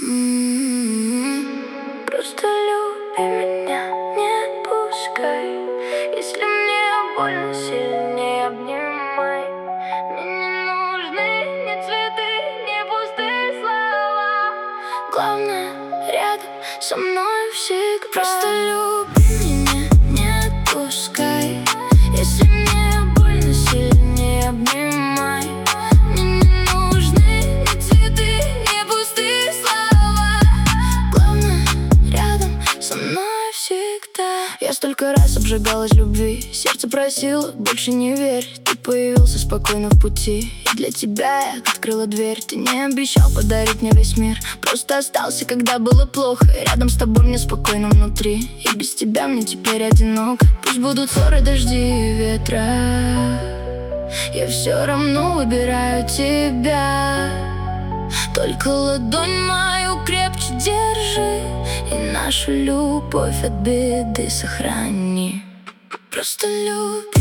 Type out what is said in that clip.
Просто люби меня, не отпускай. Если мне больно, сильнее обнимай. Мне не нужны ни цветы, ни пустые слова. Главное, рядом со мной всегда. Просто люби меня, не отпускай. Если мне больно, сильнее обнимай. Мне не нужны ни цветы, ни пустые слова. Главное, рядом со мной всегда. Я столько раз обжигалась любви, сердце просило, больше не верь. Ты появился спокойно в пути, и для тебя я открыла дверь. Ты не обещал подарить мне весь мир, просто остался, когда было плохо. И рядом с тобой мне спокойно внутри, и без тебя мне теперь одиноко. Пусть будут ссоры, дожди и ветра, я все равно выбираю тебя. Только ладонь мою крепче держи, и нашу любовь от беды сохрани. Просто любовь.